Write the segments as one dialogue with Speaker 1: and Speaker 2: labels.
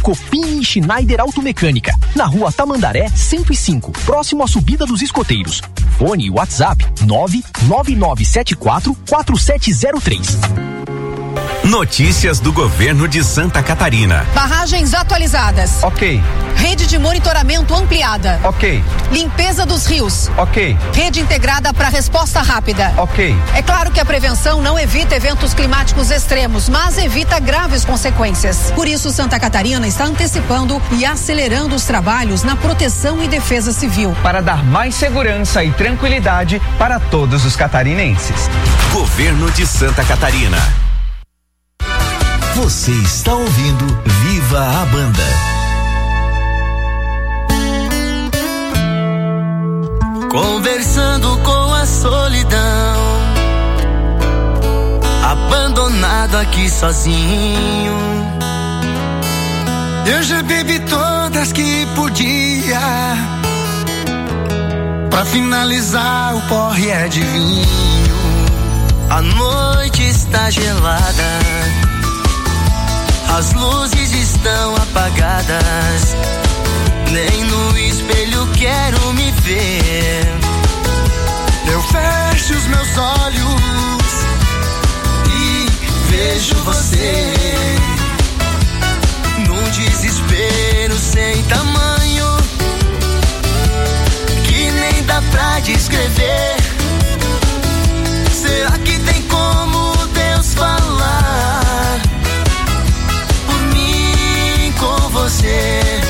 Speaker 1: Copini Schneider Automecânica, na rua Tamandaré 105, próximo à subida dos escoteiros. Fone e WhatsApp 999744703.
Speaker 2: Notícias do governo de Santa Catarina.
Speaker 3: Barragens atualizadas.
Speaker 4: Ok.
Speaker 3: Rede de monitoramento ampliada.
Speaker 4: Ok.
Speaker 3: Limpeza dos rios.
Speaker 4: Ok.
Speaker 3: Rede integrada para resposta rápida.
Speaker 4: Ok.
Speaker 3: É claro que a prevenção não evita eventos climáticos extremos, mas evita graves consequências. Por isso, Santa Catarina está antecipando e acelerando os trabalhos na proteção e defesa civil.
Speaker 4: Para dar mais segurança e tranquilidade para todos os catarinenses.
Speaker 2: Governo de Santa Catarina.
Speaker 5: Você está ouvindo Viva a Banda.
Speaker 6: Conversando com a solidão, abandonado aqui sozinho. Eu já bebi todas que podia, pra finalizar o porre é de vinho. A noite está gelada, as luzes estão apagadas, nem no espelho quero me ver. Eu fecho os meus olhos e vejo você, num desespero sem tamanho, que nem dá pra descrever. Será que tem como Deus falar com você?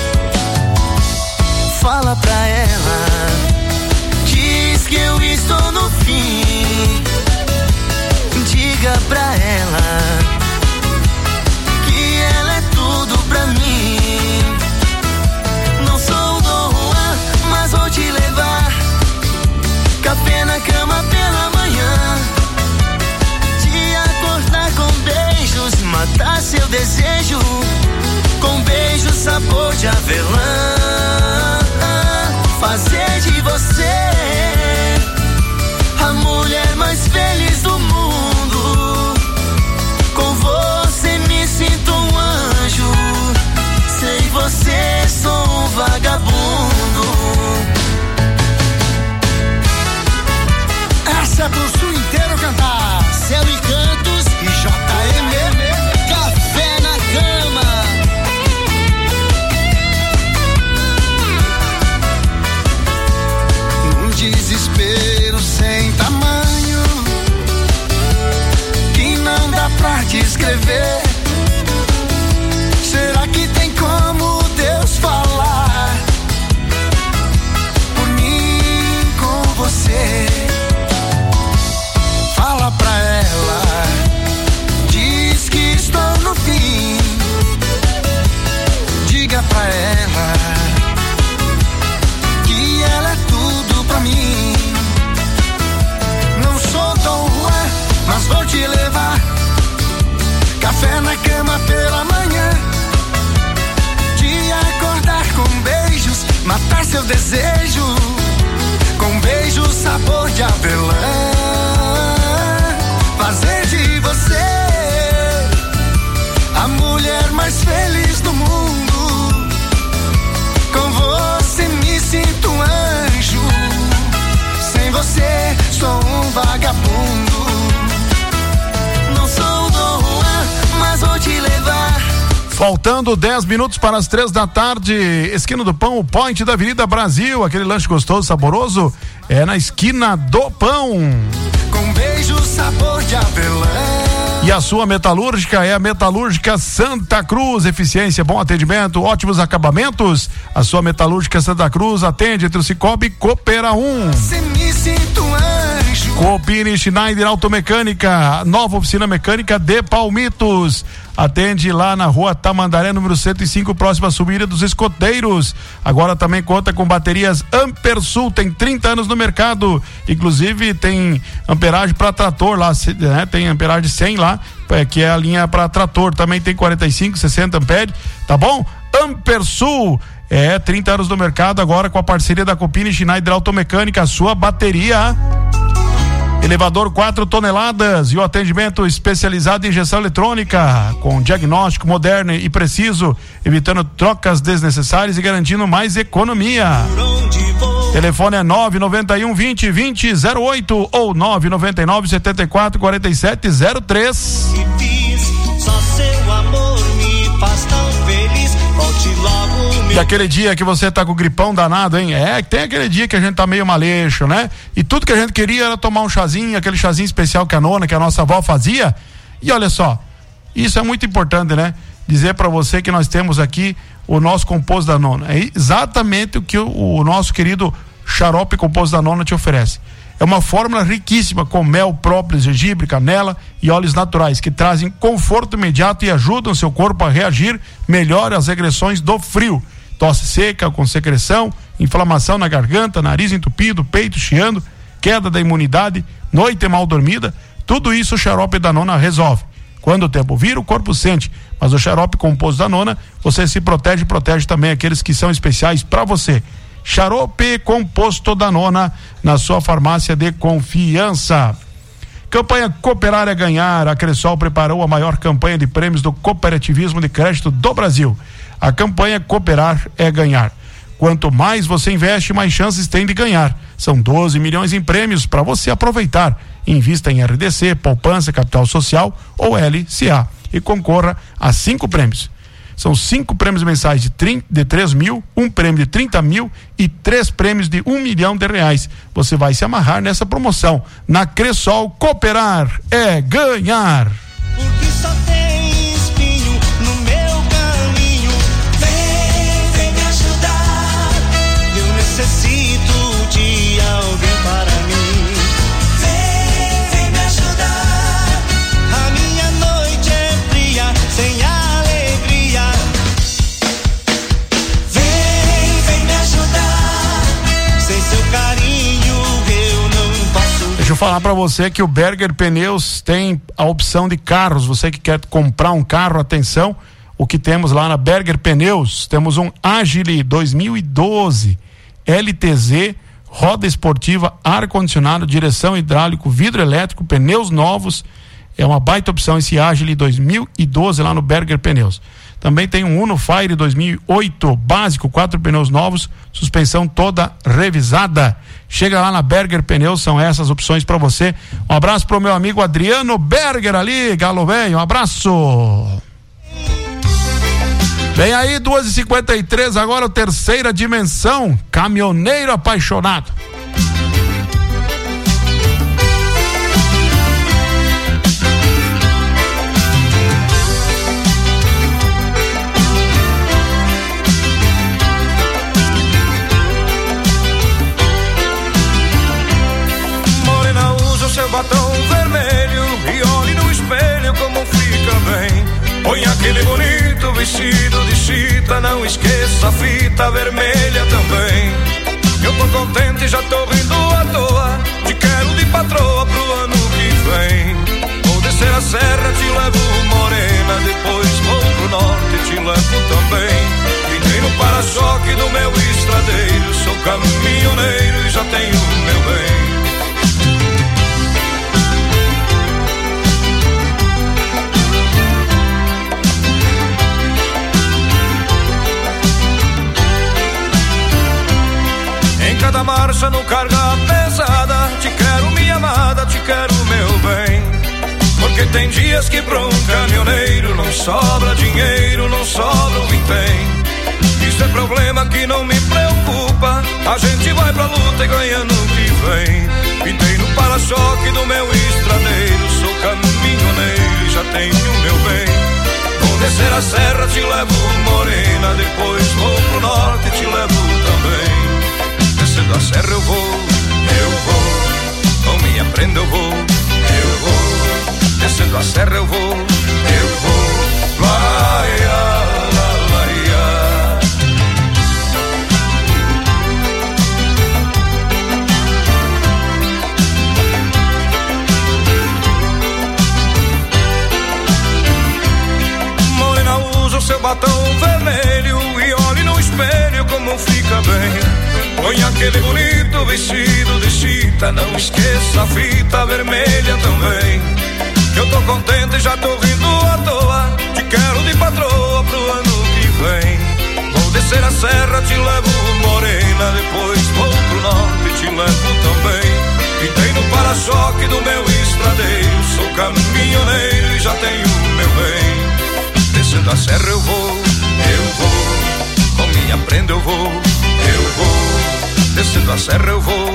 Speaker 6: Fala pra ela, diz que eu estou no fim. Diga pra ela que ela é tudo pra mim. Não sou o Dom Juan, mas vou te levar café na cama pela manhã, te acordar com beijos, matar seu desejo com beijo sabor de avelã, fazer de você a mulher mais feliz do mundo. Com você me sinto um anjo, sem você sou um vagabundo. Essa é pro sul inteiro cantar. Céu e Cantos e JM, café na cama. Desespero sem tamanho, que não dá pra descrever. Será que tem como Deus falar por mim com você? Fala pra ela, diz que estou no fim. Diga pra ela que ela é tudo pra mim. Não sou Dom Juan, mas vou te levar café na cama pela manhã, te acordar com beijos, matar seu desejo com beijo sabor de avelã, fazer de você a mulher mais feliz do mundo. Com você me sinto um anjo, sem você sou um vagabundo. Não sou o Dom Juan, mas vou te levar.
Speaker 7: Faltando 10 minutos para as 3 da tarde, esquina do Pão, o Point da Avenida Brasil, aquele lanche gostoso, saboroso, é na esquina do Pão.
Speaker 6: Com beijo sabor de avelã.
Speaker 7: E a sua metalúrgica é a Metalúrgica Santa Cruz, eficiência, bom atendimento, ótimos acabamentos. A sua Metalúrgica Santa Cruz atende entre o Cicobi e Coopera 1.
Speaker 6: Me sinto anjo.
Speaker 7: Copini Schneider Automecânica, nova oficina mecânica de Palmitos. Atende lá na rua Tamandaré, número 105, próxima à subida dos escoteiros. Agora também conta com baterias Ampersul, tem 30 anos no mercado. Inclusive tem amperagem para trator lá, né? Tem amperagem 100 lá, que é a linha para trator. Também tem 45, 60 amperes, tá bom? Ampersul. 30 anos no mercado, agora com a parceria da Copini Schneider Automecânica, a sua bateria Elevador 4 toneladas e o atendimento especializado em injeção eletrônica, com diagnóstico moderno e preciso, evitando trocas desnecessárias e garantindo mais economia. Telefone é 991 20 20 08 ou 999 74 47 03.
Speaker 6: Só seu amor me faz tão feliz. Volte logo.
Speaker 7: E aquele dia que você tá com o gripão danado, hein? Tem aquele dia que a gente tá meio maleixo, né? E tudo que a gente queria era tomar um chazinho, aquele chazinho especial que a nona, que a nossa avó fazia. E olha só, isso é muito importante, né? Dizer para você que nós temos aqui o nosso composto da nona. É exatamente o que o nosso querido xarope composto da nona te oferece. É uma fórmula riquíssima com mel, própolis, gengibre, canela e óleos naturais que trazem conforto imediato e ajudam seu corpo a reagir melhor às agressões do frio. Tosse seca com secreção, inflamação na garganta, nariz entupido, peito chiando, queda da imunidade, noite mal dormida, tudo isso o xarope da nona resolve. Quando o tempo vira, o corpo sente, mas o xarope composto da nona, você se protege e protege também aqueles que são especiais para você. Xarope composto da nona, na sua farmácia de confiança. Campanha Cooperar é Ganhar. A Cressol preparou a maior campanha de prêmios do cooperativismo de crédito do Brasil. A campanha Cooperar é Ganhar. Quanto mais você investe, mais chances tem de ganhar. São 12 milhões em prêmios para você aproveitar. Invista em RDC, Poupança, Capital Social ou LCA e concorra a 5 prêmios. São 5 prêmios mensais de 3 mil, 1 prêmio de 30 mil e 3 prêmios de R$1 milhão. Você vai se amarrar nessa promoção. Na Cressol, Cooperar é Ganhar.
Speaker 6: Porque só tem espinho no meu caminho. Vem me ajudar. Eu necessito de alguém para mim. Vem me ajudar. A minha noite é fria, sem alegria. Vem me ajudar. Sem seu carinho eu não posso.
Speaker 7: Deixa eu falar para você que o Berger Pneus tem a opção de carros. Você que quer comprar um carro, atenção, o que temos lá na Berger Pneus, temos um Agile 2012 LTZ, roda esportiva, ar-condicionado, direção hidráulico, vidro elétrico, pneus novos. É uma baita opção esse Agile 2012 lá no Berger Pneus. Também tem um Uno Fire 2008 básico, 4 pneus novos, suspensão toda revisada. Chega lá na Berger Pneus, são essas opções para você. Um abraço pro meu amigo Adriano Berger ali, Galo Velho, um abraço. Vem aí, 2h53, agora o Terceira Dimensão, Caminhoneiro Apaixonado.
Speaker 8: Morena, usa o seu batom vermelho e olhe no espelho como fica bem. Põe aquele bonito vestido de chita, não esqueça a fita vermelha também. Eu tô contente, já tô rindo à toa, te quero de patroa pro ano que vem. Vou descer a serra, te levo morena, depois vou pro norte, te levo também. Pintei no para-choque do meu estradeiro, sou caminhoneiro e já tenho meu bem. Cada marcha no carga pesada, te quero minha amada, te quero meu bem. Porque tem dias que pra um caminhoneiro não sobra dinheiro, não sobra o vintém. Isso é problema que não me preocupa, a gente vai pra luta e ganha no que vem. Pintei no para-choque do meu estradeiro, sou caminhoneiro e já tenho meu bem. Vou descer a serra, te levo morena, depois vou pro norte e te levo também. Descendo a serra eu vou, com minha prenda eu vou. Descendo a serra eu vou, vai, Morena, usa o seu batom vermelho e olhe no espelho como fica bem. Põe aquele bonito vestido de chita, não esqueça a fita vermelha também. Que eu tô contente e já tô rindo à toa. Te quero de patroa pro ano que vem. Vou descer a serra, te levo morena. Depois vou pro norte, te levo também. Pintei no para-choque do meu estradeiro. Sou caminhoneiro e já tenho meu bem. Descendo a serra eu vou. Com minha prenda eu vou. Descendo a serra eu vou.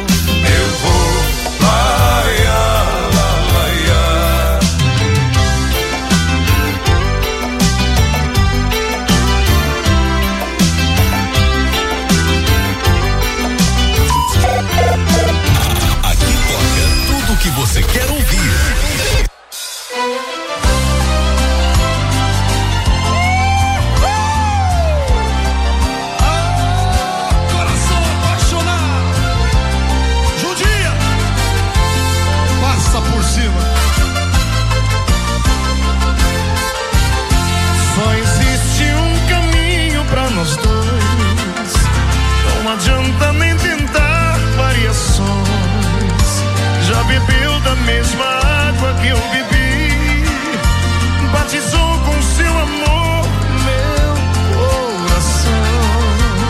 Speaker 8: Laia, laia.
Speaker 5: Aqui toca tudo o que você quer ouvir.
Speaker 9: Por cima. Só existe um caminho pra nós dois. Não adianta nem tentar variações. Já bebeu da mesma água que eu bebi. Batizou com seu amor meu coração.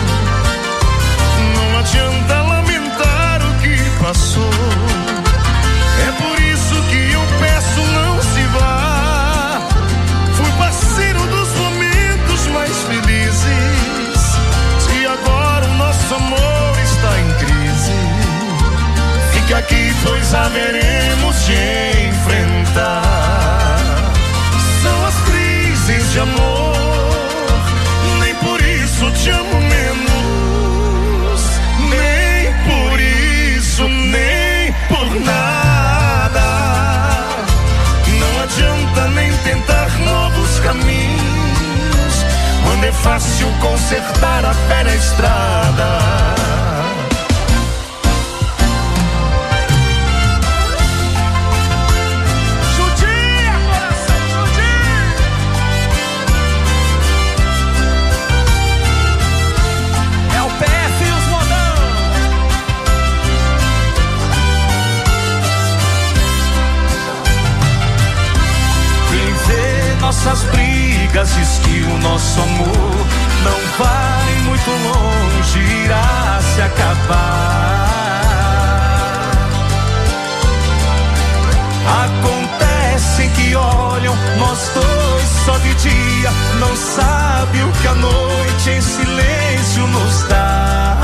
Speaker 9: Não adianta lamentar o que passou. É por isso que eu peço, não se vá. Fui parceiro dos momentos mais felizes. Se agora o nosso amor está em crise, fique aqui, pois haveremos de enfrentar. São as crises de amor, nem por isso te amo menos. Nem por isso, nem por nada. Não adianta nem tentar novos caminhos, quando é fácil consertar a velha estrada. Judia, coração, judia.
Speaker 10: É o PF e os modão.
Speaker 9: Nossas brigas diz que o nosso amor não vai muito longe, irá se acabar. Acontece que olham nós dois só de dia, não sabe o que a noite em silêncio nos dá.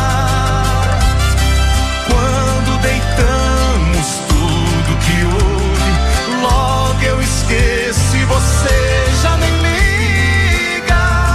Speaker 9: Quando deitamos tudo que houve, logo eu esqueço e você já nem liga.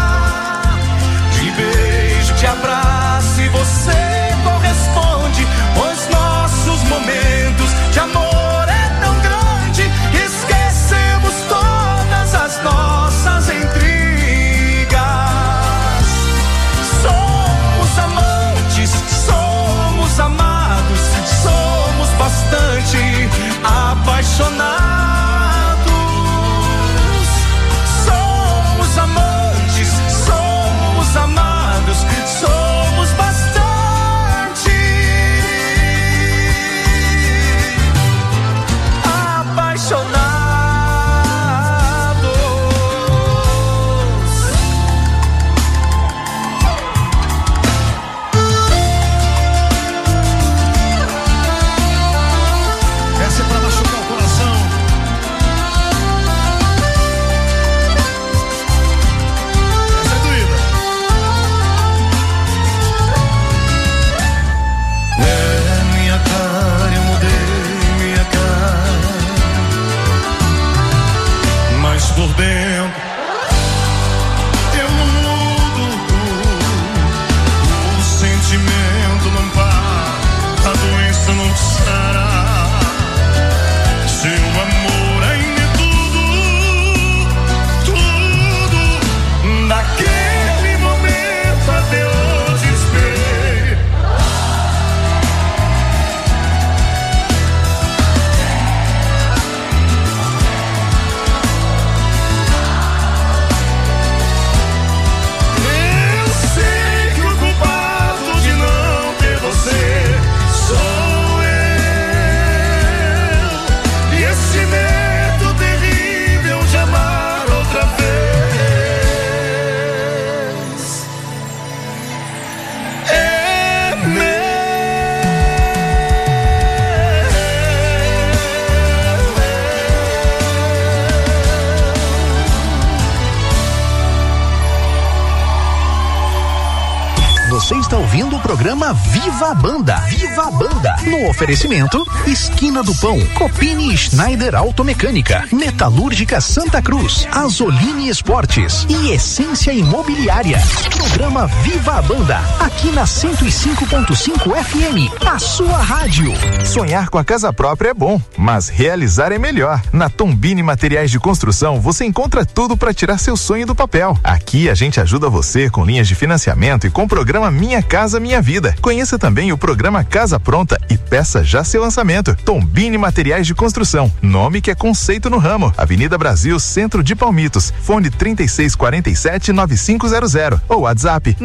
Speaker 1: Você está ouvindo o programa Viva a Banda. Viva a Banda. No oferecimento, Esquina do Pão, Copini Schneider Automecânica, Metalúrgica Santa Cruz, Azoline Esportes e Essência Imobiliária. Programa Viva a Banda, aqui na 105.5 FM, a sua rádio.
Speaker 11: Sonhar com a casa própria é bom, mas realizar é melhor. Na Tombini Materiais de Construção, você encontra tudo para tirar seu sonho do papel. Aqui a gente ajuda você com linhas de financiamento e com o programa Minha Casa Minha Vida. Conheça também o programa Casa Pronta e peça já seu lançamento. Tombini Materiais de Construção, nome que é conceito no ramo. Avenida Brasil, Centro de Palmitos. Fone 3647-9500 ou WhatsApp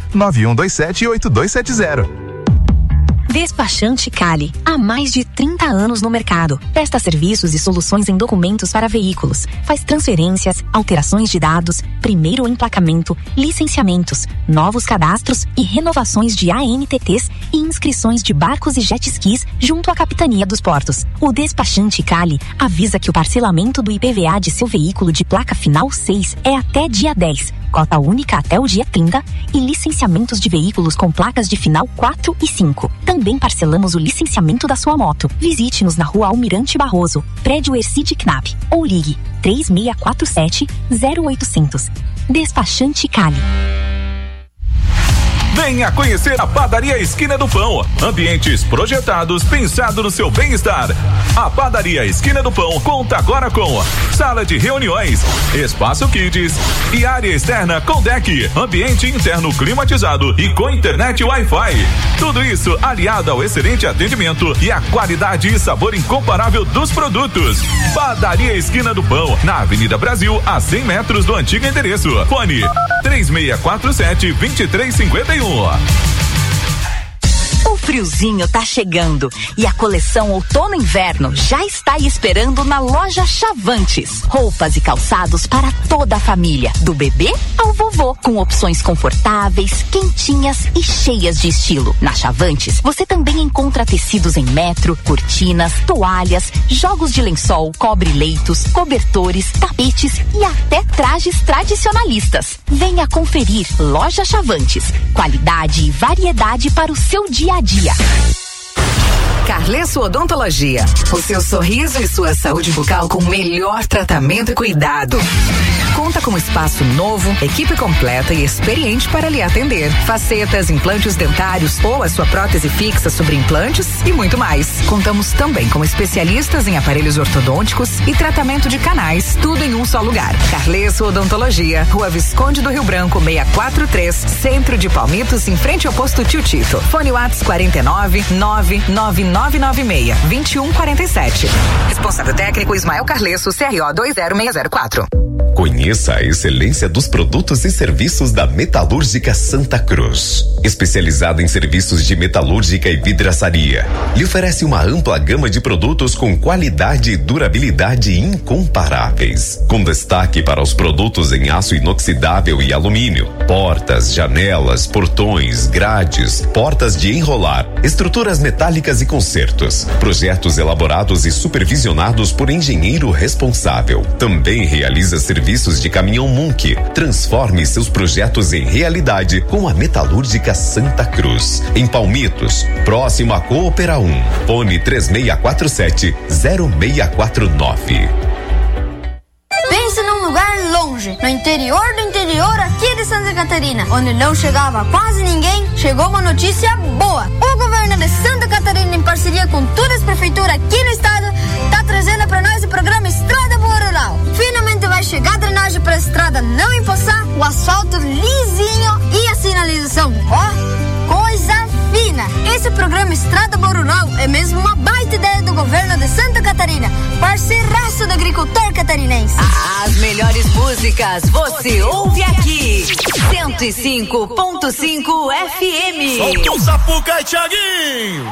Speaker 11: 991278270.
Speaker 12: Despachante Cali, há mais de 30 anos no mercado. Presta serviços e soluções em documentos para veículos. Faz transferências, alterações de dados, primeiro emplacamento, licenciamentos, novos cadastros e renovações de ANTTs e inscrições de barcos e jet skis junto à Capitania dos Portos. O Despachante Cali avisa que o parcelamento do IPVA de seu veículo de placa final 6 é até dia 10, cota única até o dia 30 e licenciamentos de veículos com placas de final 4 e 5. Também parcelamos o licenciamento da sua moto. Visite-nos na Rua Almirante Barroso, prédio Ercide Knapp, ou ligue 3647-0800. Despachante Cali.
Speaker 2: Venha conhecer a Padaria Esquina do Pão. Ambientes projetados, pensado no seu bem-estar. A Padaria Esquina do Pão conta agora com sala de reuniões, espaço kids e área externa com deck, ambiente interno climatizado e com internet Wi-Fi. Tudo isso aliado ao excelente atendimento e a qualidade e sabor incomparável dos produtos. Padaria Esquina do Pão, na Avenida Brasil, a 100 metros do antigo endereço. Fone 3647-2351.
Speaker 12: O friozinho tá chegando e a coleção outono-inverno já está aí esperando na loja Chavantes. Roupas e calçados para toda a família, do bebê ao vovô, com opções confortáveis, quentinhas e cheias de estilo. Na Chavantes, você também encontra tecidos em metro, cortinas, toalhas, jogos de lençol, cobre-leitos, cobertores, tapetes e até trajes tradicionalistas. Venha conferir Loja Chavantes. Qualidade e variedade para o seu dia a dia.
Speaker 13: Carlesso Odontologia. O seu sorriso e sua saúde bucal com o melhor tratamento e cuidado. Conta com espaço novo, equipe completa e experiente para lhe atender. Facetas, implantes dentários ou a sua prótese fixa sobre implantes e muito mais. Contamos também com especialistas em aparelhos ortodônticos e tratamento de canais, tudo em um só lugar. Carlesso Odontologia, Rua Visconde do Rio Branco, 643, Centro de Palmitos, em frente ao posto Tio Tito. Fone WhatsApp 49 99996 2147. Responsável técnico Ismael Carlesso, CRO 20604.
Speaker 2: Conheça a excelência dos produtos e serviços da Metalúrgica Santa Cruz. Especializada em serviços de metalúrgica e vidraçaria. Lhe oferece uma ampla gama de produtos com qualidade e durabilidade incomparáveis. Com destaque para os produtos em aço inoxidável e alumínio. Portas, janelas, portões, grades, portas de enrolar, estruturas metálicas e consertos. Projetos elaborados e supervisionados por engenheiro responsável. Também realiza serviços de caminhão Munk. Transforme seus projetos em realidade com a Metalúrgica Santa Cruz. Em Palmitos, próximo a Coopera 1. Fone 3647-0649.
Speaker 14: Pense num lugar longe, no interior do interior aqui de Santa Catarina, onde não chegava quase ninguém. Chegou uma notícia boa. O governo de Santa Catarina, em parceria com todas as prefeituras aqui no estado, tá trazendo para nós o programa Estrada Boa Rural. Finalmente vai chegar a drenagem para a estrada não empoçar, o asfalto lisinho e a sinalização, ó, coisa fina. Esse programa Estrada Boa Rural é mesmo uma baita ideia do governo de Santa Catarina, parceiraço do agricultor catarinense.
Speaker 13: As melhores músicas você ouve aqui. 105.5 FM.
Speaker 9: Solta o Sapuca e Thiaguinho.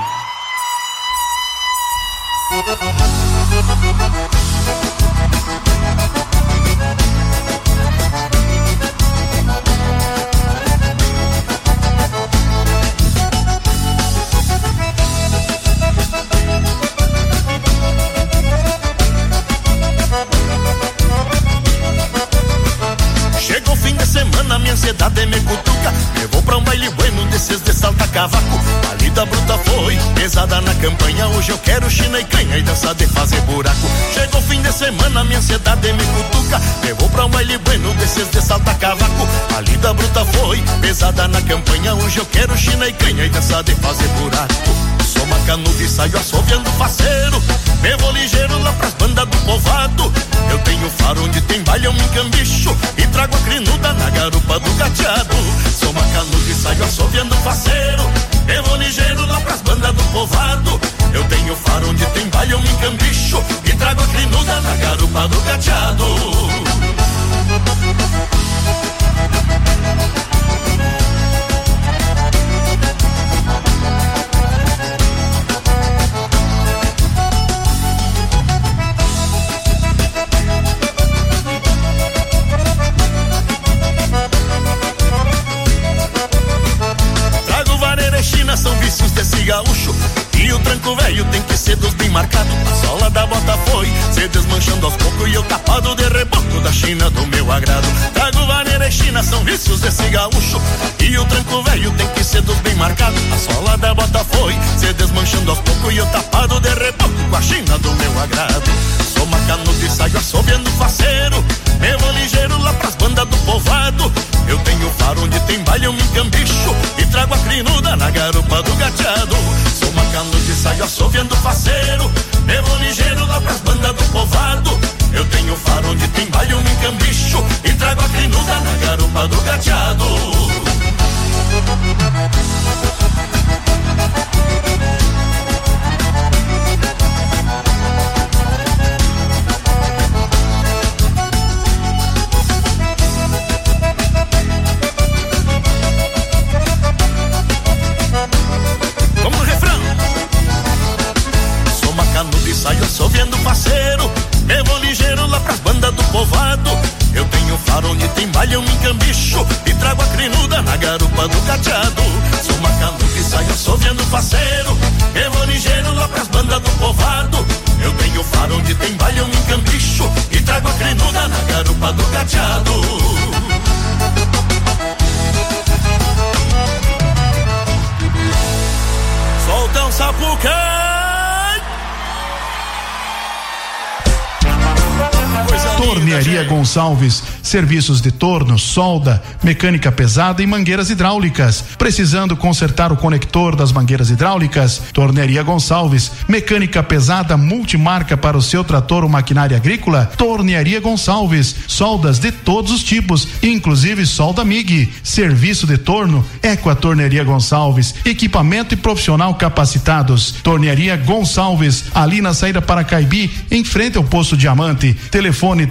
Speaker 9: Chegou o fim de semana, minha ansiedade me cutuca. Eu vou pra um baile bueno desses de salta cavaco. A lida bruta foi pesada na campanha. Hoje eu quero china e canha e dança de fazer buraco. Chegou o fim de semana, minha ansiedade me cutuca. Eu vou pra um baile bueno desses de salta cavaco. A lida bruta foi pesada na campanha. Hoje eu quero china e canha e dança de fazer buraco. Sou macanudo e saio assoviando faceiro. Me vou ligeiro lá pras bandas do povoado. Eu tenho faro onde tem baile, eu me encambicho e trago a crinuda na garupa do gateado. Sou macanudo e saio assoviando faceiro. Me vou ligeiro lá pras bandas do povoado. Eu tenho faro onde tem baile, eu me encambicho e trago a crinuda na garupa do gateado. São vícios desse gaúcho e o tranco velho tem que ser dos bem marcados. A sola da bota foi se desmanchando aos poucos e eu tapado de reboco da China do meu agrado. Trago vaneira e China, são vícios desse gaúcho e o tranco velho tem que ser dos bem marcados. A sola da bota foi se desmanchando aos poucos e eu tapado de reboco com a China do meu agrado. Sou macanudo e saio assobiando faceiro. Me vou ligeiro lá pras bandas do povoado. Eu tenho faro onde tem baile, eu me encambicho e trago a crinuda na garupa do gateado. Sou macanudo e saio assoviando faceiro. Me vou ligeiro lá pras bandas do povoado. Eu tenho faro onde tem baile, eu me encambicho e trago a crinuda na garupa do gateado. Saio assoviando parceiro, me vou ligeiro lá pras bandas do povoado. Eu tenho faro onde tem baile, eu me encambicho e trago a crinuda na garupa do gateado. Sou macanudo e saio assoviando parceiro, me vou ligeiro lá pras bandas do povoado. Eu tenho faro onde tem baile, eu me encambicho e trago a crinuda na garupa do gateado. Solta um sapucão.
Speaker 7: Tornearia Gonçalves, serviços de torno, solda, mecânica pesada e mangueiras hidráulicas. Precisando consertar o conector das mangueiras hidráulicas? Tornearia Gonçalves, mecânica pesada multimarca para o seu trator ou maquinária agrícola? Tornearia Gonçalves, soldas de todos os tipos, inclusive solda MIG. Serviço de torno é com a Tornearia Gonçalves, equipamento e profissional capacitados. Tornearia Gonçalves, ali na saída para Caibi, em frente ao Poço Diamante. Telefone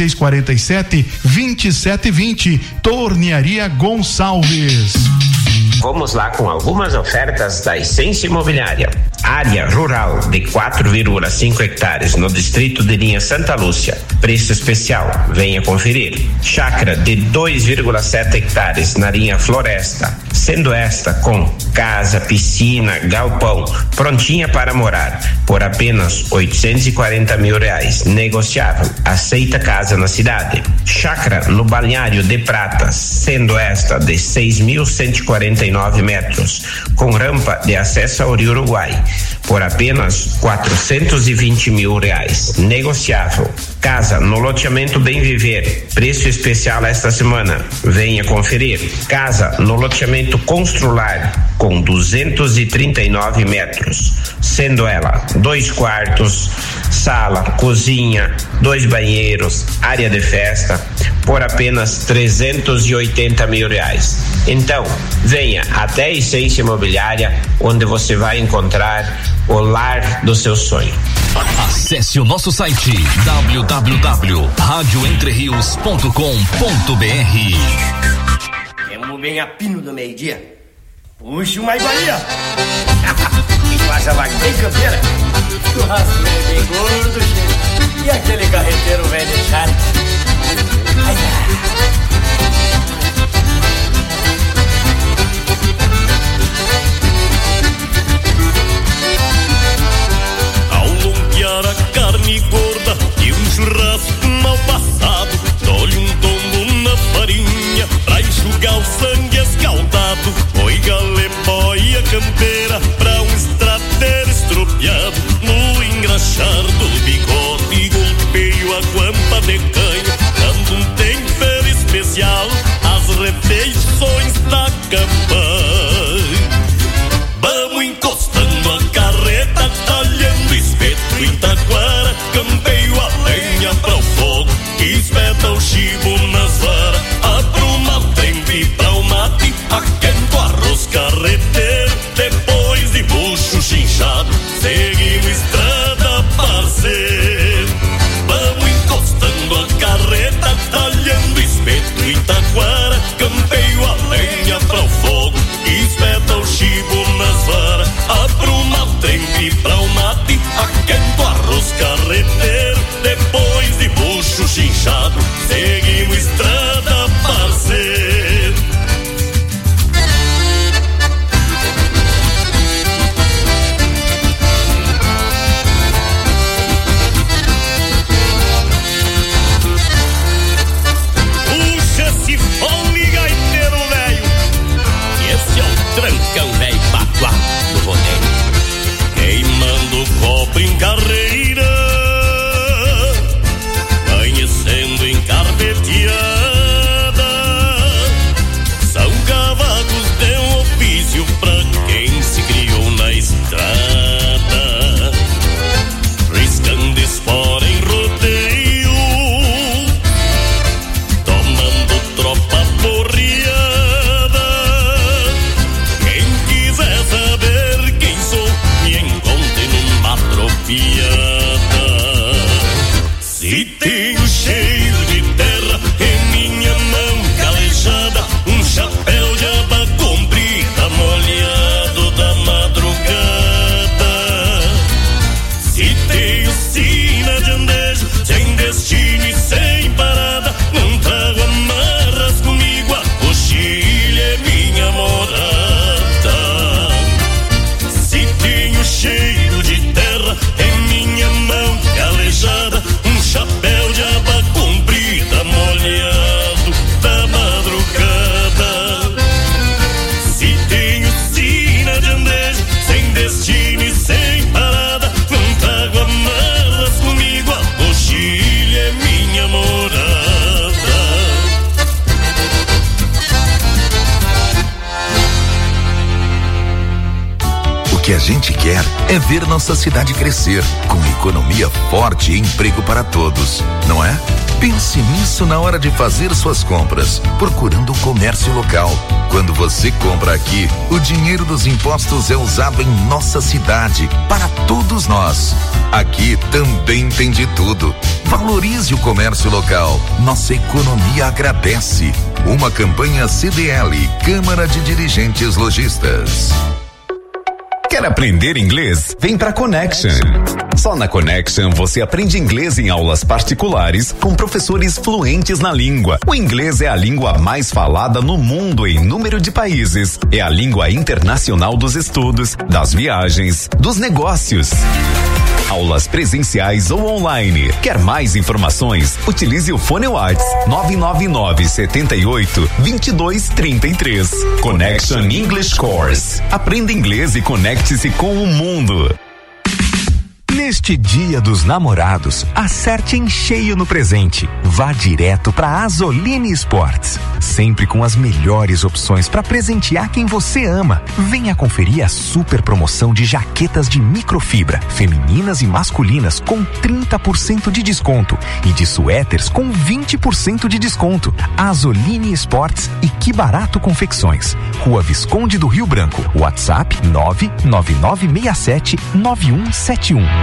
Speaker 7: 3647-2720. Tornearia Gonçalves.
Speaker 15: Vamos lá com algumas ofertas da Essência Imobiliária. Área rural de 4,5 hectares no distrito de Linha Santa Lúcia. Preço especial, venha conferir. Chácara de 2,7 hectares na linha Floresta, sendo esta com casa, piscina, galpão, prontinha para morar, por apenas R$840 mil, negociável, aceita casa na cidade. Chácara no Balneário de Pratas, sendo esta de 6.149 metros, com rampa de acesso ao Rio Uruguai, por apenas R$420 mil, negociável. Casa no loteamento Bem Viver, preço especial esta semana, venha conferir. Casa no loteamento Constrular, com 239 metros, sendo ela 2 quartos, sala, cozinha, 2 banheiros, área de festa, por apenas R$380 mil. Então, venha até a Essência Imobiliária, onde você vai encontrar o lar do seu sonho.
Speaker 5: Acesse o nosso site www.radioentrerios.com.br.
Speaker 16: Temos bem a pino do meio-dia. Puxa uma iguaria. E faz a vaca bem campeira. Churrasco bem gordo, cheio. E aquele carreteiro velho de charque. Ai,
Speaker 9: A carne gorda e um churrasco mal passado. Dou-lhe um tombo na farinha pra enxugar o sangue escaldado, oi galeboia campeira, pra um estradeiro estropiado, no engraxar do bigode, golpeio a guampa de canha, dando um tempero especial às refeições da campanha. Vamos encostando a carreta, talhando espeto em taquara, campeio a lenha pra o fogo, espeta o chibo nas varas, apruma o trempe pra o mate, aquento arroz carreteiro, depois de bucho chinchado, seguimos estrada parceiro. Vamos encostando a carreta, talhando espeto em taquara, campeio a lenha pra o fogo, espeta o chibo nas varas, apruma o trempe pra o mate, aquento arroz carreteiro, depois de bucho chinchado, seguimos estrada parceiro. Puxa esse fone, gaiteiro velho, esse é o trancão velho patuá do rodeio, queimando cobre em carreira, amanhecendo em carpeteada. São cavacos de um ofício pra quem se criou na estrada, riscando espora em rodeio, tomando tropa porriada. Quem quiser saber quem sou, me encontre numa tropiada. Se tenho cheiro de terra em minha mão calejada, um chapéu de aba comprida molhado da madrugada. Se tenho sina de andejo sem destino e sem parada, não trago amarras comigo, a coxilha é minha morada. Se tenho cheiro de terra em minha mão calejada, um chapéu de aba comprida molhado da madrugada. Se tenho sina de andejo sem destino e sem parada, não trago amarras comigo, a coxilha é minha morada.
Speaker 17: O que a gente quer é ver nossa cidade crescer, com economia forte e emprego para todos, não é? Pense nisso na hora de fazer suas compras, procurando o comércio local. Quando você compra aqui, o dinheiro dos impostos é usado em nossa cidade, para todos nós. Aqui também tem de tudo. Valorize o comércio local. Nossa economia agradece. Uma campanha CDL, Câmara de Dirigentes Lojistas.
Speaker 2: Quer aprender inglês? Vem pra Connection. Só na Connection você aprende inglês em aulas particulares com professores fluentes na língua. O inglês é a língua mais falada no mundo em número de países. É a língua internacional dos estudos, das viagens, dos negócios. Aulas presenciais ou online. Quer mais informações? Utilize o fone WhatsApp 999 78 22 33. Connection English Course. Aprenda inglês e conecte-se com o mundo.
Speaker 1: Neste Dia dos Namorados, acerte em cheio no presente. Vá direto para Azoline Sports. Sempre com as melhores opções para presentear quem você ama. Venha conferir a super promoção de jaquetas de microfibra, femininas e masculinas com 30% de desconto e de suéteres com 20% de desconto. Azoline Sports e Que Barato Confecções. Rua Visconde do Rio Branco. WhatsApp 99967 9171.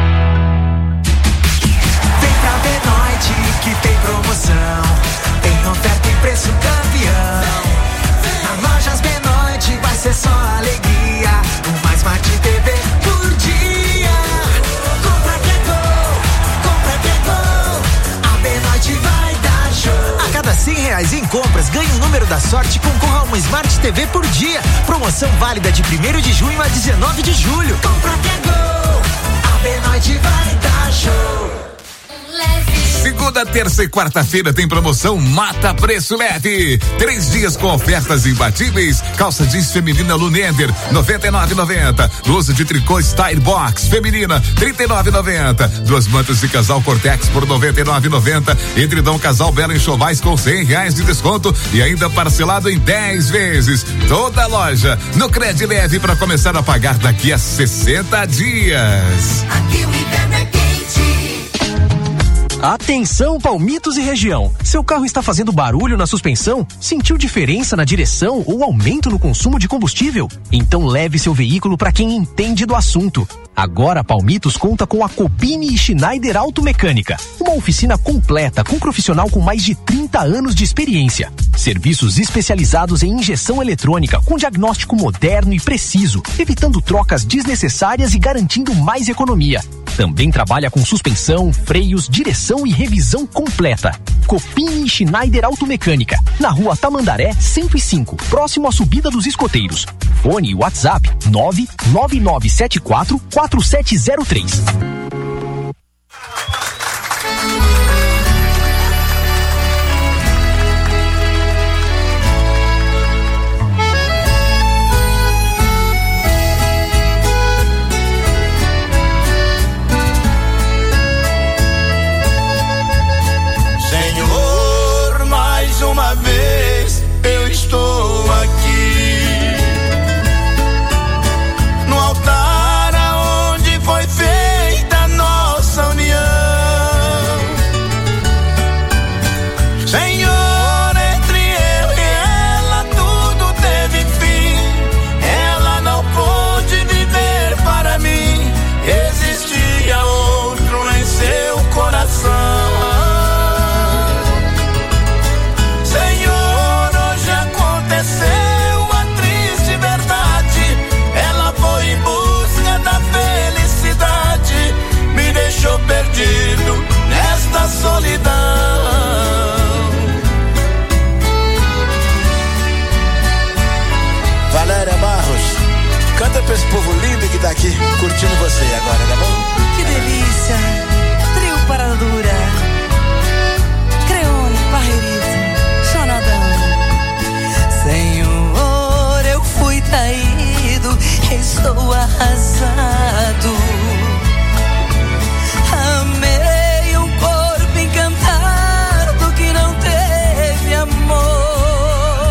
Speaker 18: Vem pra Benoite que tem promoção, tem oferta e preço campeão. Na Lojas Benoite vai ser só alegria, uma Smart TV por dia. Compra que é gol, a Benoite vai dar show.
Speaker 19: A cada R$100 em compras, ganhe o número da sorte e concorra a uma Smart TV por dia. Promoção válida de 1º de junho a 19 de julho.
Speaker 18: Compra que é gol, a Benoite vai dar show.
Speaker 20: Segunda, terça e quarta-feira tem promoção Mata Preço Leve. 3 dias com ofertas imbatíveis. Calça jeans feminina Lunender, 99,90. Blusa de tricô Style Box feminina, 39,90. 2 mantas de casal Cortex por 99,90. Edredom casal Bela Enxovais com R$100 de desconto e ainda parcelado em 10 vezes. Toda a loja no Cred Leve para começar a pagar daqui a 60 dias.
Speaker 18: Aqui o inverno é quente.
Speaker 1: Atenção, Palmitos e região. Seu carro está fazendo barulho na suspensão? Sentiu diferença na direção ou aumento no consumo de combustível? Então leve seu veículo para quem entende do assunto. Agora a Palmitos conta com a Copini e Schneider Automecânica, uma oficina completa com profissional com mais de 30 anos de experiência. Serviços especializados em injeção eletrônica com diagnóstico moderno e preciso, evitando trocas desnecessárias e garantindo mais economia. Também trabalha com suspensão, freios, direção e revisão completa. Copini e Schneider Automecânica, na rua Tamandaré 105, próximo à subida dos escoteiros. Fone e WhatsApp 999744703.
Speaker 9: Uma vez eu estou aqui no altar aonde foi feita nossa união. Senhor, entre eu e ela tudo teve fim. Ela não pôde viver para mim. Existia outro em seu coração. Perdido nesta solidão. Valéria Barros, canta pra esse povo lindo que tá aqui curtindo você agora, tá bom?
Speaker 21: Que delícia, trio Paradura, Creone, Parreirito, Xanadão. Senhor, eu fui traído, estou arrasado. Amei um corpo encantado que não teve amor.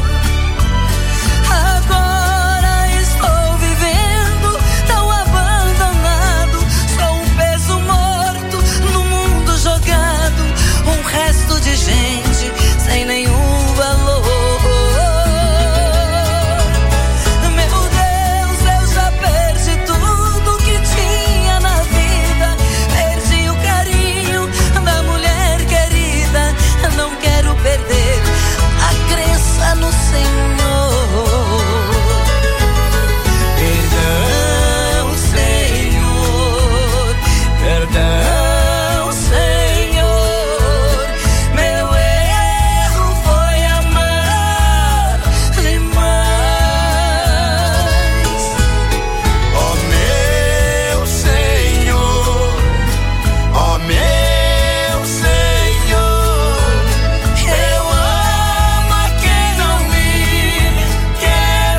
Speaker 21: Agora estou vivendo tão abandonado. Sou um peso morto no mundo jogado. Um resto de gente sem nenhum valor. Meu Deus, eu já perdi tudo que tinha na vida. Perdi o carinho da mulher querida. Não quero perder a crença no Senhor. Perdão, Senhor. Perdão, Senhor. Meu erro foi amar demais.
Speaker 9: Ó meu Senhor, ó meu Senhor, eu amo a quem não me quer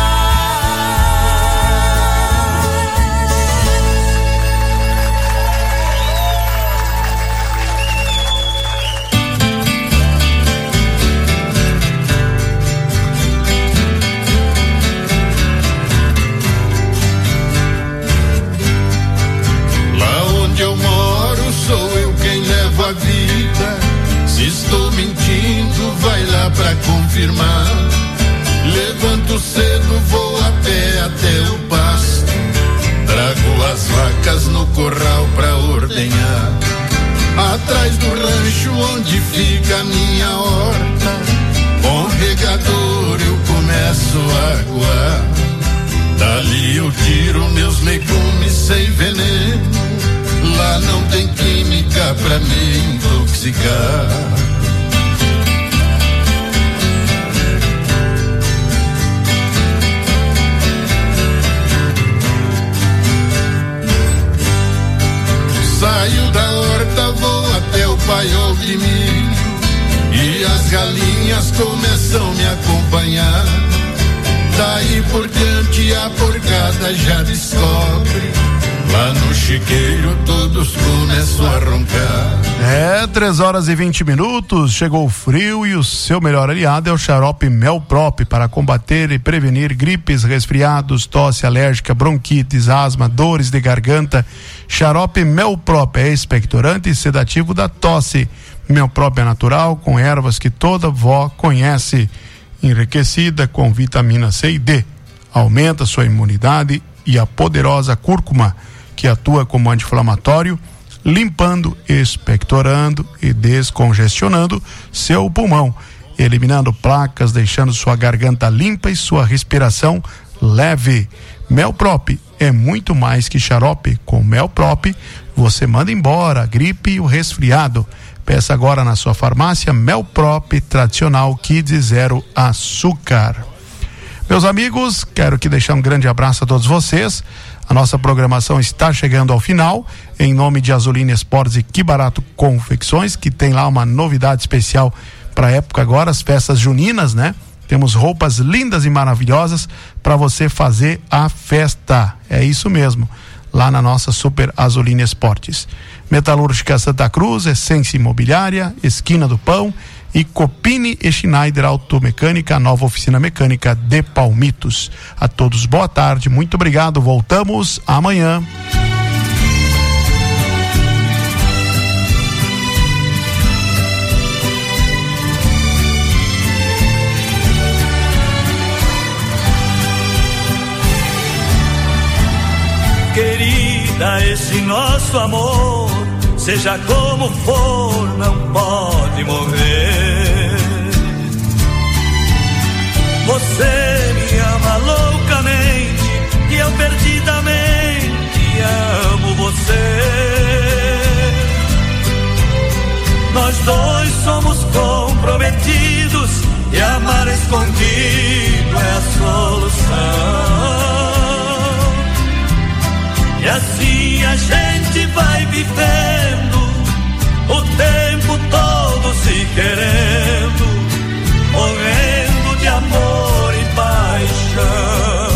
Speaker 9: Lá onde eu moro sou eu quem levo a vida. Se estou mentindo, vai lá pra confirmar. Levanto cedo, vou a pé até o pasto. Trago as vacas no corral pra ordenhar. Atrás do rancho onde fica a minha horta, com regador eu começo a aguar. Dali eu tiro meus legumes sem veneno. Lá não tem química pra me intoxicar. Saio da horta, vou até o paiol. de milho e as galinhas começam a me acompanhar. Daí por diante a porcada já descobre. Lá no chiqueiro todos começam a roncar.
Speaker 7: 3h20. Chegou o frio e o seu melhor aliado é o xarope Melprop para combater e prevenir gripes, resfriados, tosse alérgica, bronquites, asma, dores de garganta. Xarope Melprop é expectorante e sedativo da tosse. Melprop é natural, com ervas que toda vó conhece, enriquecida com vitamina C e D. Aumenta sua imunidade e a poderosa cúrcuma, que atua como anti-inflamatório, limpando, expectorando e descongestionando seu pulmão, eliminando placas, deixando sua garganta limpa e sua respiração leve. Melprop é muito mais que xarope. Com Melprop você manda embora a gripe e o resfriado. Peça agora na sua farmácia Melprop tradicional Kids 0 açúcar. Meus amigos, quero que deixar um grande abraço a todos vocês. A nossa programação está chegando ao final. Em nome de Azulina Esportes e Que Barato Confecções, que tem lá uma novidade especial para a época agora, as festas juninas, né? Temos roupas lindas e maravilhosas para você fazer a festa. É isso mesmo, lá na nossa Super Azulina Esportes. Metalúrgica Santa Cruz, Essência Imobiliária, Esquina do Pão e Copini e Schneider Automecânica, a nova oficina mecânica de Palmitos. A todos boa tarde, muito obrigado, voltamos amanhã.
Speaker 8: Querida, esse nosso amor, seja como for, não pode morrer. Você me ama loucamente e eu perdidamente amo você. Nós dois somos comprometidos e amar escondido é a solução. E assim a gente vai vivendo o tempo todo se querendo, morrendo de amor e paixão.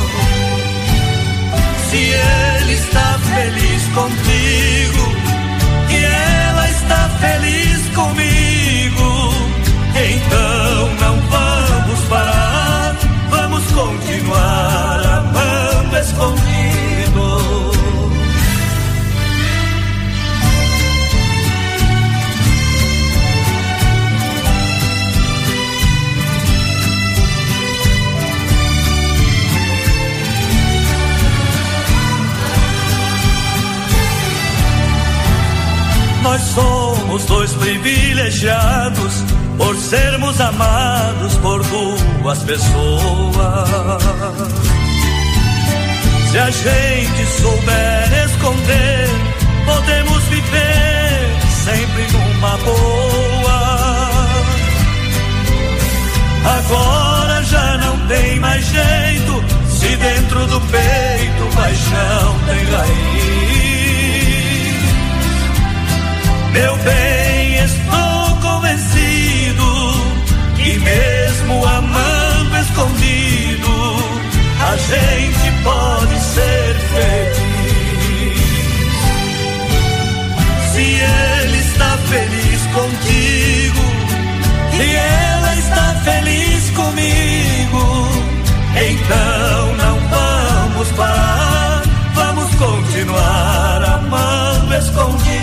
Speaker 8: Se ele está feliz contigo e ela está feliz comigo, então não vamos parar, vamos continuar amando escondido. Nós somos dois privilegiados por sermos amados por duas pessoas. Se a gente souber esconder, podemos viver sempre numa boa. Agora já não tem mais jeito, se dentro do peito paixão tem raiz. Meu bem, estou convencido que mesmo amando escondido, a gente pode ser feliz. Se ele está feliz contigo e ela está feliz comigo, então não vamos parar, vamos continuar amando escondido.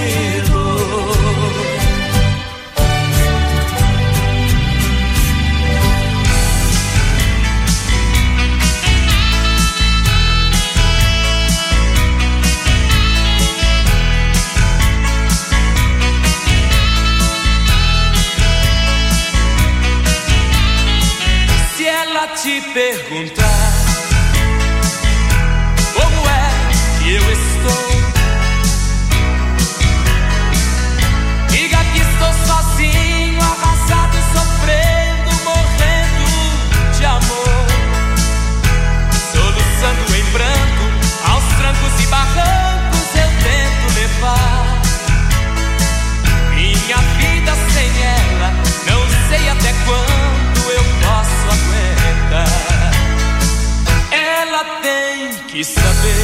Speaker 10: Te perguntar como é que eu estou, diga que estou sozinho, arrasado e sofrendo, morrendo de amor, soluçando em branco, aos trancos e barrancos eu tento levar minha vida quis saber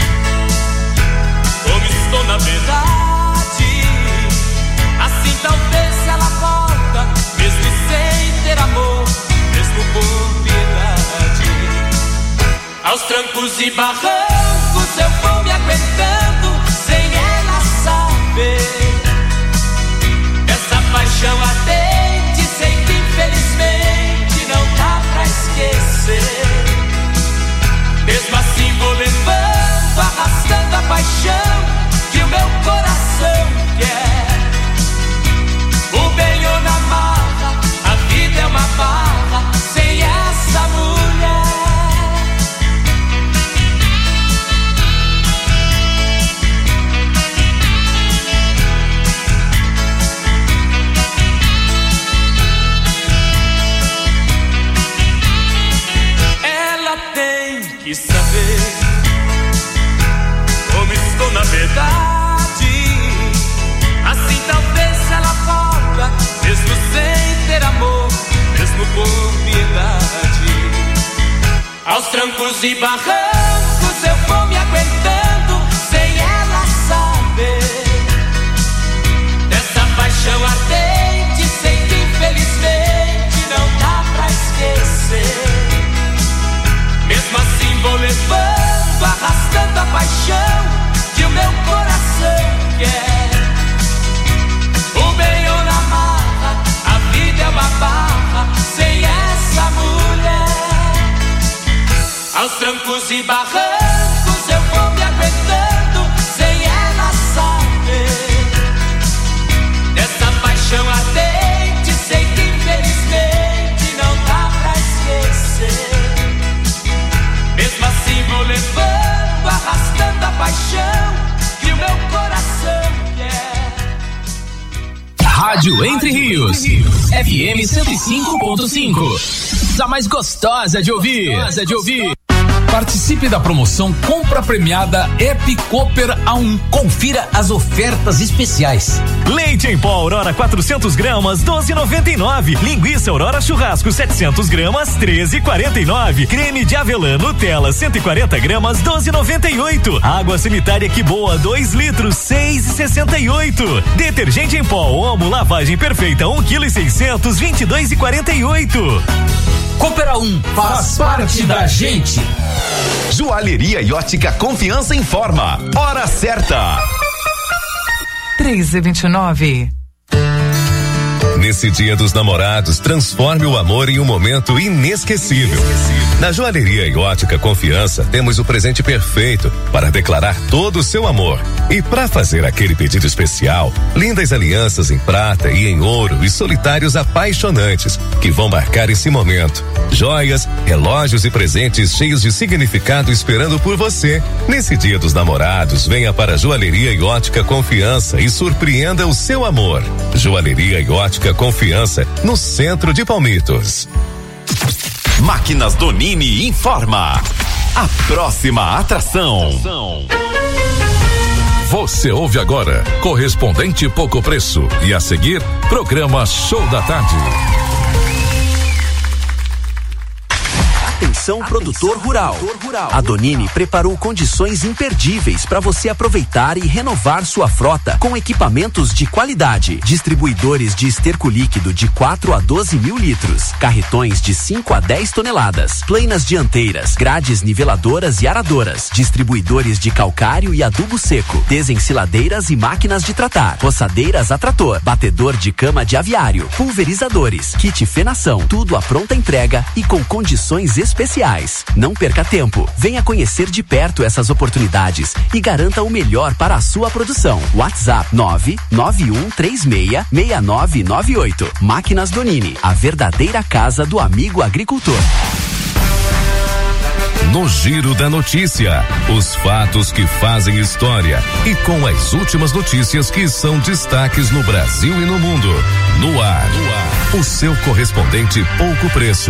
Speaker 10: como estou na verdade. Assim talvez ela volta, mesmo sem ter amor, mesmo por piedade. Aos trancos e barrancos eu vou me aguentando, sem ela saber. Essa paixão ardente, sei que infelizmente não dá pra esquecer. Mesmo assim vou levando, arrastando a paixão que o meu coração quer. O bem ou na marra, a vida é uma barra sem essa mulher. Ela tem que saber como estou na verdade. Assim talvez ela volta, mesmo sem ter amor, mesmo por piedade. Aos trancos e barrancos eu vou me aguentando, sem ela saber. Dessa paixão ardente, sei que infelizmente não dá pra esquecer. Mesmo assim vou levando, arrastando a paixão que o meu coração quer. O bem ou na marra, a vida é uma barra sem essa mulher. Aos trancos e barrancos eu vou me aguentando, sem ela saber. Dessa paixão ardente, sei que infelizmente não dá pra esquecer. Mesmo assim vou levando, arrastando a paixão que o meu coração quer.
Speaker 5: Rádio Entre Rios, FM 105.5. A mais gostosa de ouvir. Participe da promoção Compra Premiada Ep Cooper A1. Confira as ofertas especiais.
Speaker 3: Leite em pó Aurora 400 gramas, 12,99. Linguiça Aurora Churrasco 700 gramas, 13,49. Creme de avelã Nutella 140 gramas, 12,98. Água sanitária Que Boa 2 litros, 6,68. Detergente em pó Omo Lavagem Perfeita 1,6 kg, 22,48.
Speaker 5: Cooper A1 faz parte da gente.
Speaker 2: Joalheria e Ótica Confiança informa. Hora certa.
Speaker 13: 3h29.
Speaker 2: Nesse Dia dos Namorados, transforme o amor em um momento inesquecível. Na Joalheria e Ótica Confiança, temos o presente perfeito para declarar todo o seu amor. E para fazer aquele pedido especial, lindas alianças em prata e em ouro e solitários apaixonantes que vão marcar esse momento. Joias, relógios e presentes cheios de significado esperando por você. Nesse Dia dos Namorados, venha para a Joalheria e Ótica Confiança e surpreenda o seu amor. Joalheria e Ótica Confiança, no centro de Palmitos.
Speaker 1: Máquinas Donini informa. A próxima atração.
Speaker 20: Você ouve agora Correspondente Pouco Preço e a seguir programa Show da Tarde.
Speaker 22: Atenção, produtor rural. A Donini preparou condições imperdíveis para você aproveitar e renovar sua frota com equipamentos de qualidade. Distribuidores de esterco líquido de 4 a 12 mil litros, carretões de 5 a 10 toneladas, planas dianteiras, grades niveladoras e aradoras, distribuidores de calcário e adubo seco, desensiladeiras e máquinas de tratar, roçadeiras a trator, batedor de cama de aviário, pulverizadores, kit fenação, tudo à pronta entrega e com condições especiais. Não perca tempo. Venha conhecer de perto essas oportunidades e garanta o melhor para a sua produção. WhatsApp 991366998. Máquinas Donini, a verdadeira casa do amigo agricultor.
Speaker 2: No Giro da Notícia, os fatos que fazem história e com as últimas notícias que são destaques no Brasil e no mundo. No ar, o seu correspondente Pouco Preço.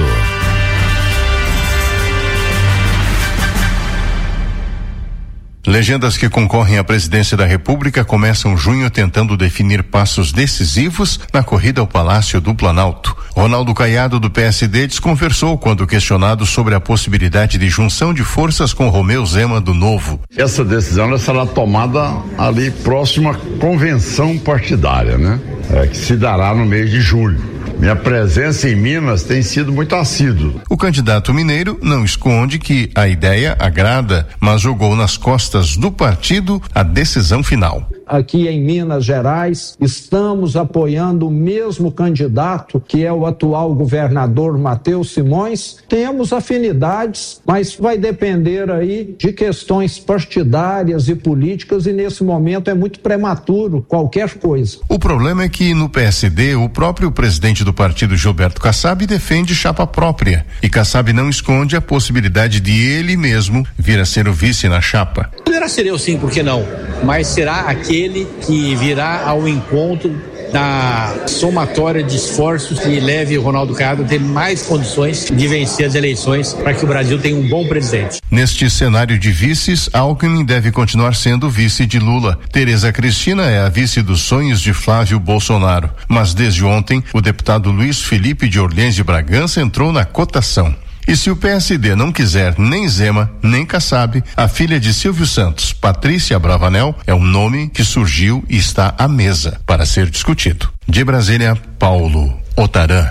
Speaker 23: Legendas que concorrem à presidência da República começam junho tentando definir passos decisivos na corrida ao Palácio do Planalto. Ronaldo Caiado, do PSD, desconversou quando questionado sobre a possibilidade de junção de forças com Romeu Zema, do Novo.
Speaker 4: Essa decisão será tomada ali próxima à convenção partidária, né? Que se dará no mês de julho. Minha presença em Minas tem sido muito assíduo.
Speaker 23: O candidato mineiro não esconde que a ideia agrada, mas jogou nas costas do partido a decisão final.
Speaker 6: Aqui em Minas Gerais, estamos apoiando o mesmo candidato, que é o atual governador Matheus Simões. Temos afinidades, mas vai depender aí de questões partidárias e políticas, e nesse momento é muito prematuro qualquer coisa.
Speaker 23: O problema é que no PSD, o próprio presidente do partido, Gilberto Kassab, defende chapa própria, e Kassab não esconde a possibilidade de ele mesmo vir a ser o vice na chapa.
Speaker 11: Poderá ser eu, sim, por que não? Mas será aquele que virá ao encontro da somatória de esforços que leve o Ronaldo Caiado a ter mais condições de vencer as eleições para que o Brasil tenha um bom presidente.
Speaker 23: Neste cenário de vices, Alckmin deve continuar sendo vice de Lula. Tereza Cristina é a vice dos sonhos de Flávio Bolsonaro. Mas desde ontem, o deputado Luiz Felipe de Orleans de Bragança entrou na cotação. E se o PSD não quiser nem Zema, nem Kassab, a filha de Silvio Santos, Patrícia Bravanel, é um nome que surgiu e está à mesa para ser discutido. De Brasília, Paulo Otaran.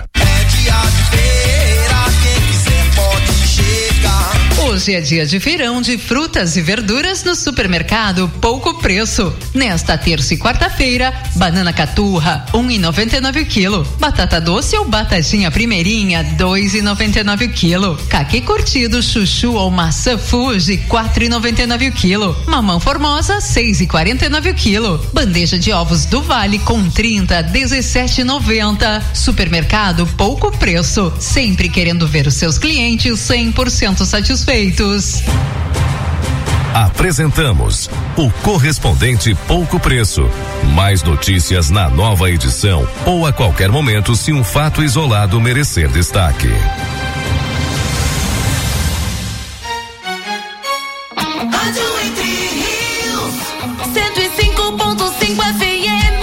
Speaker 24: Hoje é dia de feirão de frutas e verduras no supermercado Pouco Preço. Nesta terça e quarta-feira, banana caturra, 1,99 o quilo. Batata doce ou batatinha primeirinha, 2,99 o quilo. Caqui curtido, chuchu ou maçã Fuji, 4,99 o quilo. Mamão formosa, 6,49 o quilo. Bandeja de ovos do Vale com 30, 17,90. Supermercado Pouco Preço, sempre querendo ver os seus clientes 100% satisfeitos.
Speaker 2: Apresentamos o Correspondente Pouco Preço. Mais notícias na nova edição ou a qualquer momento se um fato isolado merecer destaque.
Speaker 21: Rádio Entre Rios, 105.5 FM.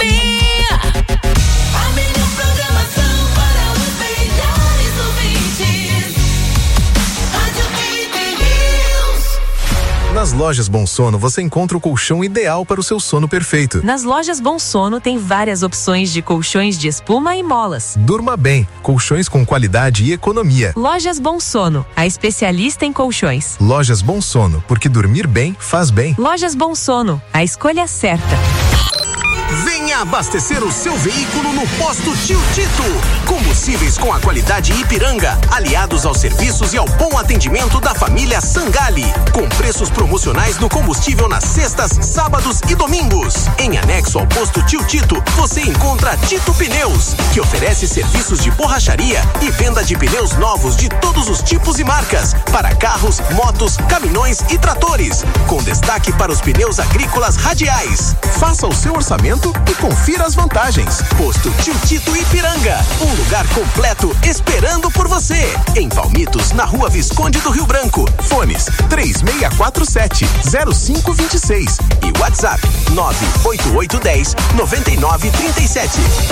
Speaker 21: A melhor programação para os melhores ouvintes. Rádio Entre Rios.
Speaker 25: Nas lojas Bom Sono você encontra o colchão ideal para o seu sono perfeito.
Speaker 26: Nas lojas Bom Sono tem várias opções de colchões de espuma e molas.
Speaker 25: Durma bem, colchões com qualidade e economia.
Speaker 26: Lojas Bom Sono, a especialista em colchões.
Speaker 25: Lojas Bom Sono, porque dormir bem faz bem.
Speaker 26: Lojas Bom Sono, a escolha certa.
Speaker 27: Venha abastecer o seu veículo no Posto Tio Tito. Combustíveis com a qualidade Ipiranga, aliados aos serviços e ao bom atendimento da família Sangali. Com preços promocionais no combustível nas sextas, sábados e domingos. Em anexo ao Posto Tio Tito, você encontra Tito Pneus, que oferece serviços de borracharia e venda de pneus novos de todos os tipos e marcas, para carros, motos, caminhões e tratores, com destaque para os pneus agrícolas radiais. Faça o seu orçamento e confira as vantagens. Posto Tio Tito Ipiranga, um lugar completo esperando por você. Em Palmitos, na Rua Visconde do Rio Branco. Fones 3647-0526 e WhatsApp 98810-9937.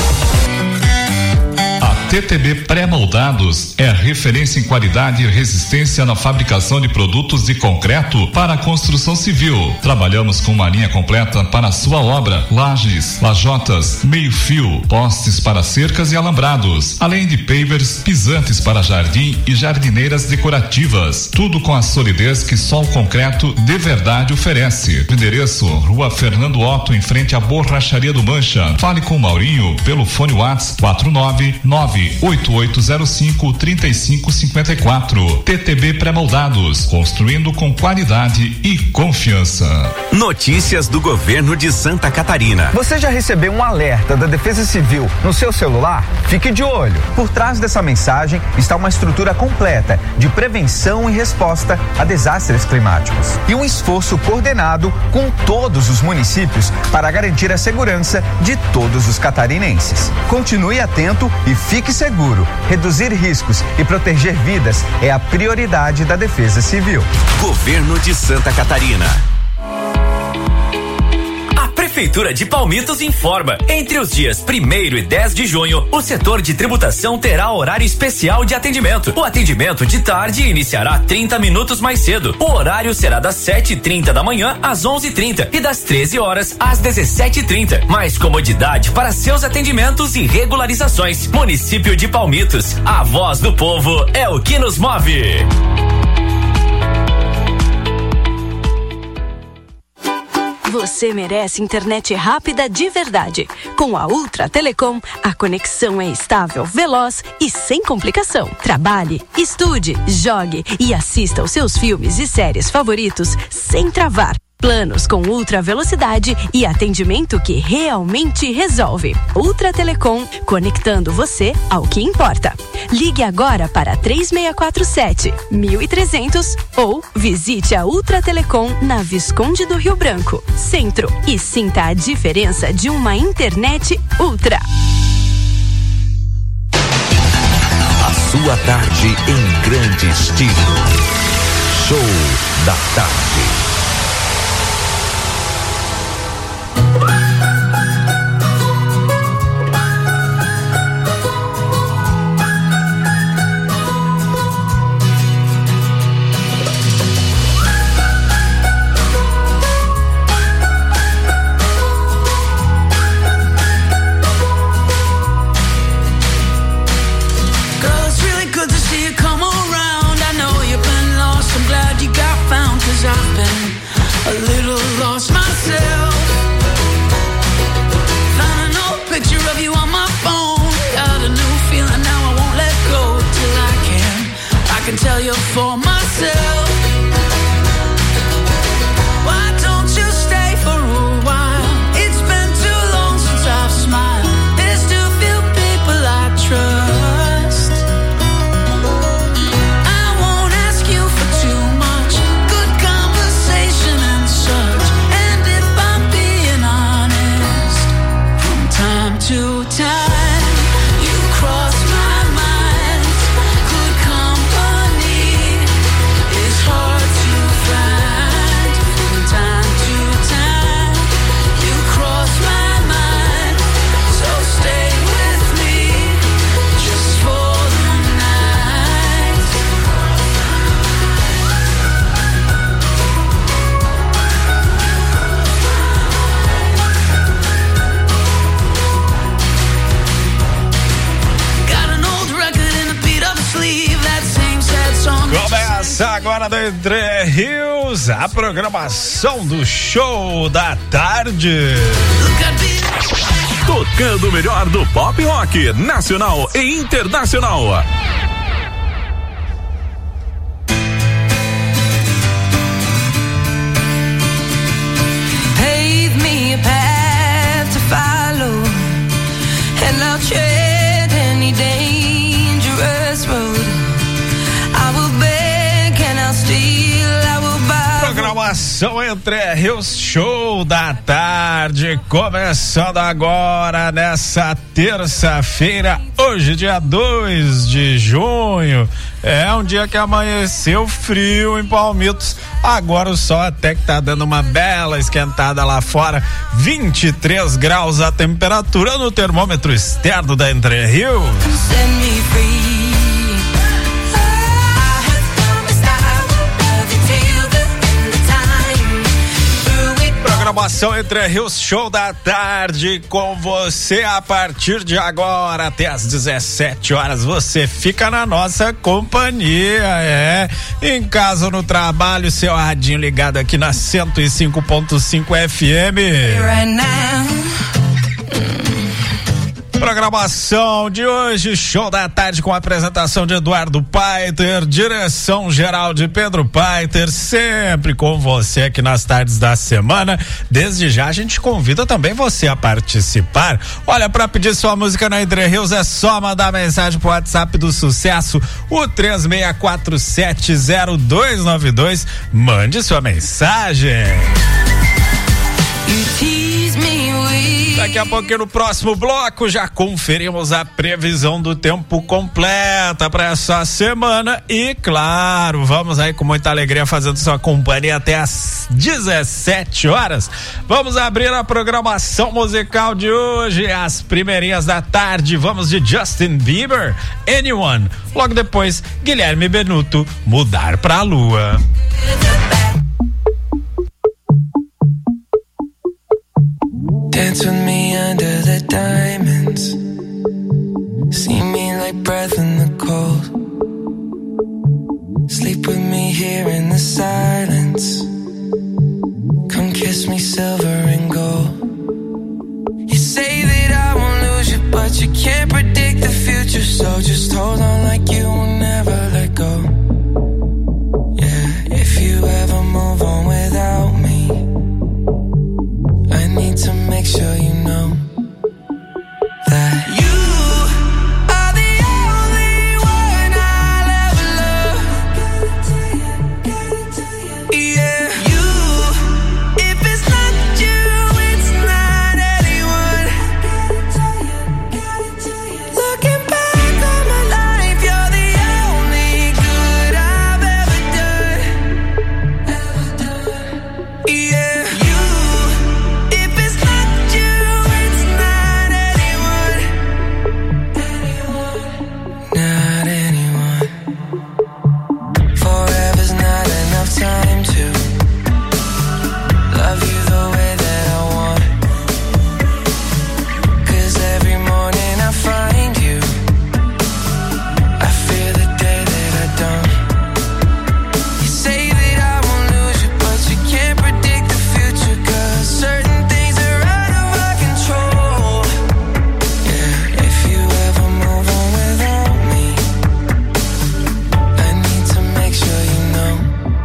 Speaker 28: A TTB Pré-Moldados é referência em qualidade e resistência na fabricação de produtos de concreto para a construção civil. Trabalhamos com uma linha completa para a sua obra: lajes, lajotas, meio-fio, postes para cercas e alambrados, além de pavers, pisantes para jardim e jardineiras decorativas. Tudo com a solidez que só o concreto de verdade oferece. Endereço: Rua Fernando Otto, em frente à Borracharia do Mancha. Fale com o Maurinho pelo fone WhatsApp 49988053554. TTB Pré-Moldados, construindo com qualidade e confiança.
Speaker 29: Notícias do governo de Santa Catarina.
Speaker 30: Você já recebeu um alerta da Defesa Civil no seu celular? Fique de olho. Por trás dessa mensagem está uma estrutura completa de prevenção e resposta a desastres climáticos e um esforço coordenado com todos os municípios para garantir a segurança de todos os catarinenses. Continue atento e fique seguro. Reduzir riscos e proteger vidas é a prioridade da Defesa Civil.
Speaker 29: Governo de Santa Catarina.
Speaker 7: Prefeitura de Palmitos informa. Entre os dias 1º e 10 de junho, o setor de tributação terá horário especial de atendimento. O atendimento de tarde iniciará 30 minutos mais cedo. O horário será das 7h30 da manhã às 11h30 e das 13 horas às 17h30. Mais comodidade para seus atendimentos e regularizações. Município de Palmitos, a voz do povo é o que nos move.
Speaker 8: Você merece internet rápida de verdade. Com a Ultra Telecom, a conexão é estável, veloz e sem complicação. Trabalhe, estude, jogue e assista aos seus filmes e séries favoritos sem travar. Planos com ultra velocidade e atendimento que realmente resolve. Ultra Telecom, conectando você ao que importa. Ligue agora para 3647-1300 ou visite a Ultra Telecom na Visconde do Rio Branco, Centro, e sinta a diferença de uma internet ultra.
Speaker 9: A sua tarde em grande estilo. Show da Tarde.
Speaker 10: I've been a little lost myself. Found an old picture of you on my phone. Got a new feeling now, I won't let go till I can tell you for myself. Why don't you stay for a while? It's been too long since I've smiled. There's too few people I trust. I won't ask you for too much. Good conversation and such. And if I'm being honest, from time to time you cross my mind. Good company is hard to find. From time to time you cross my mind. So stay with me just for the night. Got an old record in a beat up sleeve. That same sad song.
Speaker 12: Começa agora do Entre Rios, a programação do Show da Tarde.
Speaker 28: Tocando o melhor do pop rock nacional e internacional.
Speaker 10: Pave me a path to follow, and I'll tread any dangerous road. I will beg and I'll steal, I will buy.
Speaker 12: Programação Entre Rios, Show da Tarde, começando agora nessa terça-feira, hoje dia 2 de junho. É um dia que amanheceu frio em Palmitos. Agora o sol até que tá dando uma bela esquentada lá fora. 23 graus a temperatura no termômetro externo da Entre Rios.
Speaker 10: Set me free.
Speaker 12: Programação Entre Rios, Show da Tarde com você a partir de agora até às 17 horas. Você fica na nossa companhia, em casa ou no trabalho, seu radinho ligado aqui na 105.5 FM.
Speaker 10: Right now.
Speaker 12: Programação de hoje, Show da Tarde com a apresentação de Eduardo Paiter, direção geral de Pedro Paiter, sempre com você aqui nas tardes da semana. Desde já a gente convida também você a participar. Olha, para pedir sua música na Entre Rios é só mandar mensagem pro WhatsApp do Sucesso, o 36470292. Mande sua mensagem.
Speaker 10: You tease me
Speaker 12: Daqui a pouquinho no próximo bloco já conferimos a previsão do tempo completa para essa semana e claro, vamos aí com muita alegria fazendo sua companhia até às 17 horas. Vamos abrir a programação musical de hoje, as primeirinhas da tarde, vamos de Justin Bieber, Anyone. Logo depois, Guilherme Benuto, Mudar pra Lua.
Speaker 1: Dance with me under the diamonds. See me like breath in the cold. Sleep with me here in the silence. Come kiss me silver and gold. You say that I won't lose you, but you can't predict the future. So just hold on like you will never let go. Yeah, if you ever move on without me, I need to make sure you know that you are the only one I'll ever love. Yeah, you, if it's not you, it's not anyone. Looking back on my life, you're the only good I've ever done. Yeah. Time to love you the way that I want. 'Cause every morning I find you, I fear the day that I don't. You say that I won't lose you, but you can't predict the future. 'Cause certain things are out of our control. Yeah, if you ever move on without me, I need to make sure you know.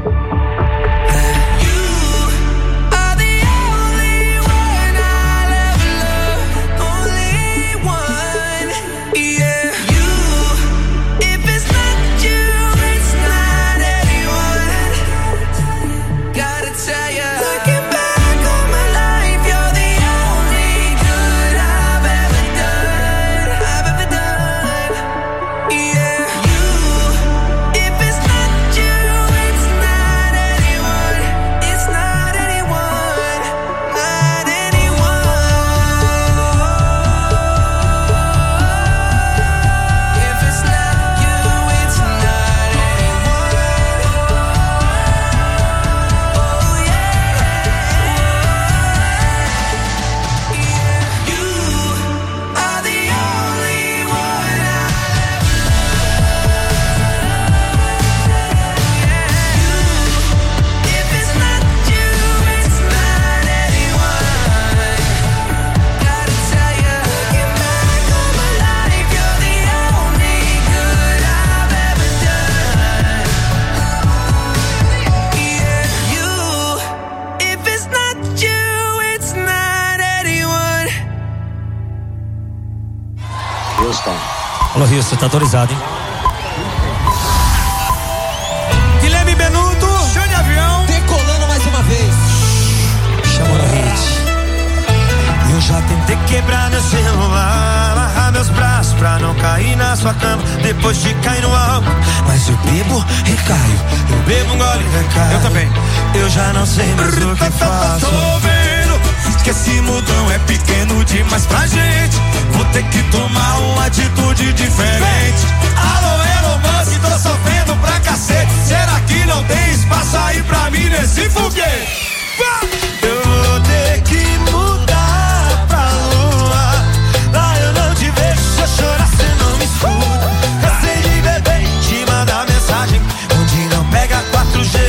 Speaker 3: Alô, Rio, você tá autorizado, hein?
Speaker 10: Guilherme Benuto, show de avião, decolando mais uma vez.
Speaker 3: Chama o hit.
Speaker 10: Eu já tentei quebrar meu celular, amarrar meus braços pra não cair na sua cama depois de cair no álcool. Mas eu bebo, recaio, eu bebo um gole e recaio. Eu também. Eu já não sei mais o que faço. Tô vendo que esse mundão é pequeno demais pra gente. Vou ter que tomar uma atitude diferente. Alô, Elon Musk, tô sofrendo pra cacete. Será que não tem espaço aí pra mim nesse foguete? Eu vou ter que mudar pra lua. Lá eu não te vejo, se eu chorar cê não me escuta. Cansei de beber e te mandar mensagem onde não pega 4G.